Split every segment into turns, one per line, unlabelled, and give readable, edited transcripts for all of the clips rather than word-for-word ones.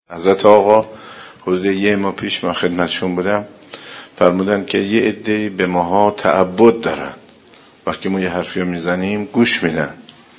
حضرت آقا حدود 1 ماه پیش من خدمتشون بودم، فرمودن که یه عده‌ای به ماها تعبد دارن، وقتی ما یه حرفی رو میزنیم گوش میدن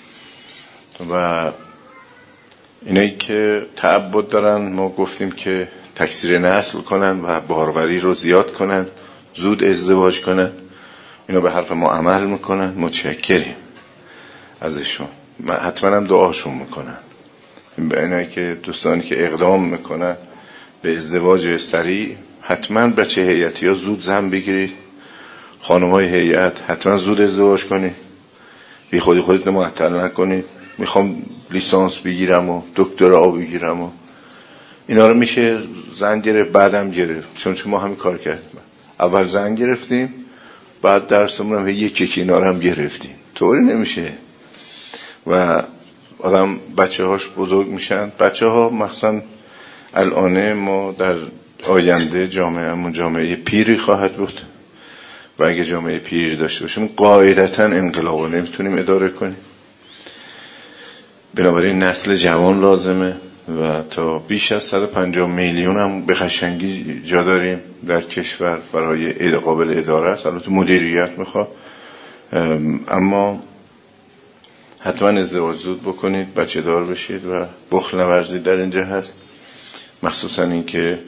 و اینایی که تعبد دارن ما گفتیم که تکثیر نسل کنن و باروری رو زیاد کنن، زود ازدواج کنن. اینا به حرف ما عمل میکنن، متشکریم ازشون، حتما هم دعاشون میکنن. به اینایی که دوستانی که اقدام میکنن به ازدواج سریع، حتما بچه هیئتی ها زود زن بگیرید، خانم های هیئت حتما زود ازدواج کنید، بی خودی خودت معطل نکنید. میخوام لیسانس بگیرم و دکترا بگیرم و اینا رو میشه زن گرفت، بعدم گرفت، چون ما همین کار کردیم. اول زن گرفتیم، بعد درسمون هم یکی اینا رو هم گرفتیم. طوری نمیشه و آدم بچه هاش بزرگ میشن. بچه ها مخصوصا الان ما در آینده جامعهمون جامعه پیری خواهد بود و اگه جامعه پیر داشته باشیم قاعدتا انقلاب رو نمیتونیم اداره کنیم. بنابراین نسل جوان لازمه و تا بیش از 150 میلیون هم به قشنگی جا داریم در کشور برای قابل اداره است. البته مدیریت میخواد، اما حتما ازدواج زود بکنید، بچه دار بشید و بخل نورزید در این جهت، مخصوصا این که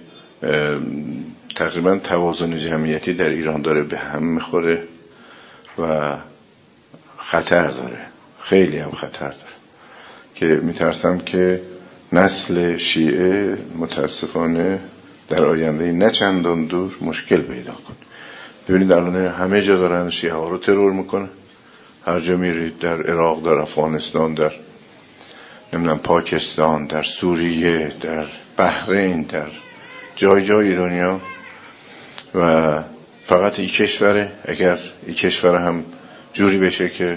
تقریبا توازن جمعیتی در ایران داره به هم میخوره و خطر داره، خیلی هم خطر داره که میترسم که نسل شیعه متاسفانه در آینده نه چندان دور مشکل پیدا کنه. ببینید الان همه جا دارن شیعه ها رو ترور میکنن، هر جا میرید، در عراق، در افغانستان، در نمیدونم پاکستان، در سوریه، در بحرین، در جای جای دنیا و فقط این کشوره. اگر این کشور هم جوری بشه که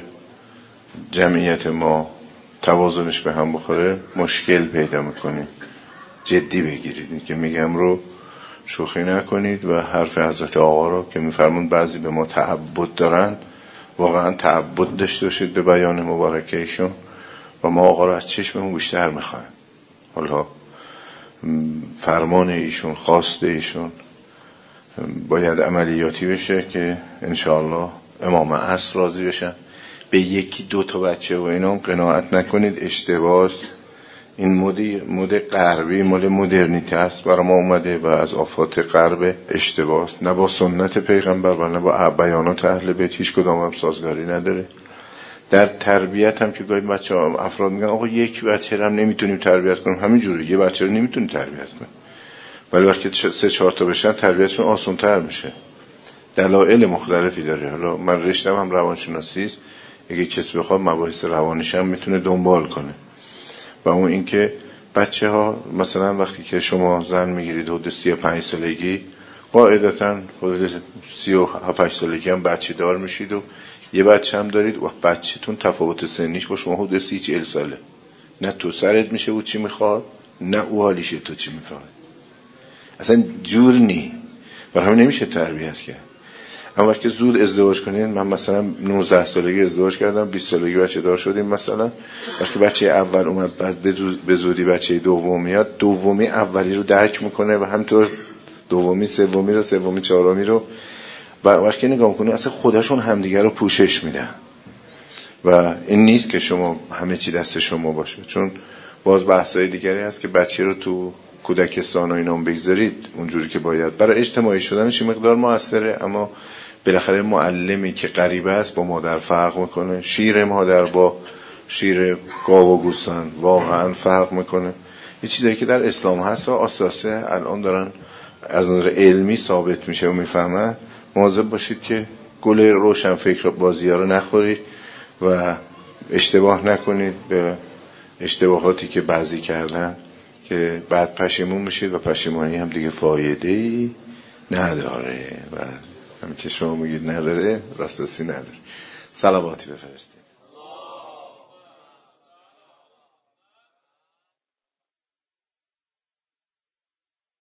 جمعیت ما توازنش به هم بخوره مشکل پیدا میکنیم. جدی بگیرید، این که میگم رو شوخی نکنید و حرف حضرت آقا رو که میفرمون بعضی به ما تعبد دارن، واقعا تعبد داشته باشید به بیان مبارکه ایشون و ما آقا رو از چشممون بیشتر میخوایم. حالا فرمان ایشون، خواست ایشون باید عملیاتی بشه که انشاءالله امام عصر راضی بشن. به 1-2 تا بچه و اینا قناعت نکنید، اشتباه. این مد غربی مال مدرنیته است، برای ما اومده و از آفات غرب اشتباه است، نه با سنت پیغمبر و نه با بیانات اهل بیت هیچ کدام هم سازگاری نداره. در تربیت هم که گاهی بچه‌ها افراد میگن آقا یک بچه رو هم نمیتونیم تربیت کنیم. همینجوری یه بچه رو نمیتونیم تربیت کنیم، ولی وقتی 3-4 تا بشن تربیتشون آسان‌تر میشه. دلایل مختلفی داره. حالا من رشتم هم روانشناسی است، اگه کسی بخواد مباحث روانیش هم میتونه دنبال کنه. و اون این که بچه ها مثلا وقتی که شما زن میگیرید حدود 35 سالگی، قاعدتا حدود 37-8 سالگی هم بچه دار میشید و یه بچه هم دارید و بچه‌تون تفاوت سنیش با شما حدود 30-40 ساله. نه تو سرت میشه او چی میخواد، نه او حالیشه تو چی میخواد. اصلا جور نی، برای همین نمیشه تربیت کرد. اما وقتی زود ازدواج کنین، من مثلا 19 سالگی ازدواج کردم، 20 سالگی بچه دار شدیم مثلا. وقتی بچه اول اومد، بعد به زودی بچه دوم میاد، دومی اولی رو درک میکنه و همینطور دومی سومی رو، سومی چهارمی رو. و وقتی نگاه میکنی اصلا خودشون همدیگه رو پوشش میدن و این نیست که شما همه چی دست شما باشه، چون باز بحثای دیگری هست که بچه رو تو کودکستان و اینا بگذارید اونجوری که باید. برای اجتماعی شدنش این مقدار موثره، اما بالاخره معلمی که غریبه است با مادر فرق میکنه. شیر مادر با شیر گاو و گوسفند واقعا فرق میکنه. یه چیزایی که در اسلام هست و اساسه الان دارن از نظر علمی ثابت میشه و میفهمن. مواظب باشید که گل روشن فکر بازی‌ها رو نخورید و اشتباه نکنید به اشتباهاتی که بعضی کردن که بعد پشیمون میشید و پشیمانی هم دیگه فایده‌ای نداره و همین که شما میگید نداره، راستی نداره. صلواتی بفرستید.